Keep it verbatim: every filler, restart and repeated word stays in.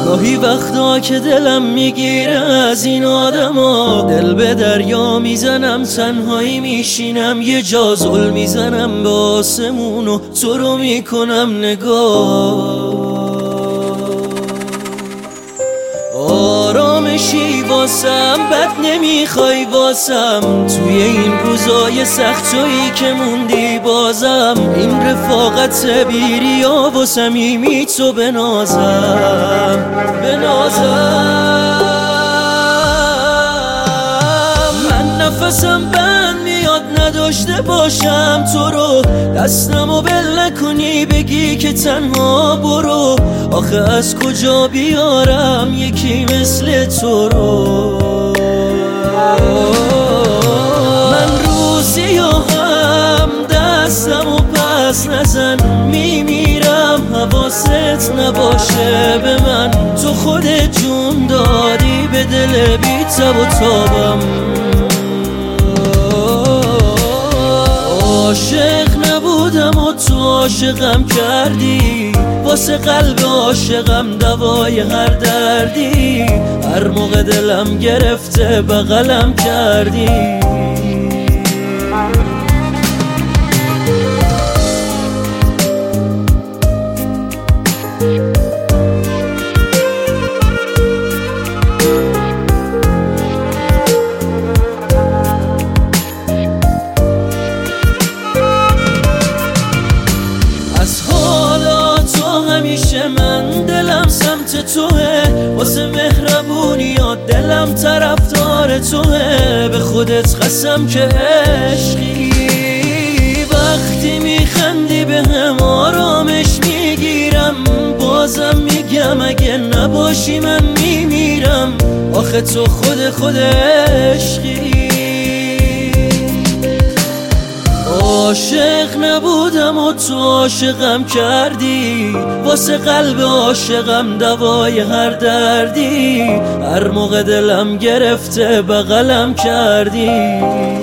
گاهی وقتا که دلم میگیره از این آدما، دل به دریا میزنم، تنهایی میشینم یه جا، زل میزنم به آسمون و تو رو میکنم نگاه. آرامشی واسم بد نمیخوای واسم، توی این روزای سخت تویی که موندی بازم، این رفاقت بیریا و صمیمی تو بنازم بنازم. من نفسم بند میاد نداشته باشم تو رو، دستمو بل نکنی بگی که تنها برو، آخه از کجا بیارم یکی مثل تو رو. من روزی هم دستمو پس نزن، میمیرم حواست نباشه به من، تو خودت جون دادی به دل بی تب و تابم. عاشق نبودم و تو عاشقم کردی، واسه قلب عاشقم دوای هر دردی، هر موقع دلم گرفته بغلم کردی. همیشه من دلم سمت توه، واسه مهربونیات دلم طرفدار توه، به خودت قسم که عشقی، وقتی میخندی به هم آرامش میگیرم، بازم میگم اگه نباشی من میمیرم، آخه تو خود خود عشقی. عاشق نبودم و تو عاشقم کردی، واسه قلب عاشقم دوای هر دردی، هر موقع دلم گرفته بغلم کردی.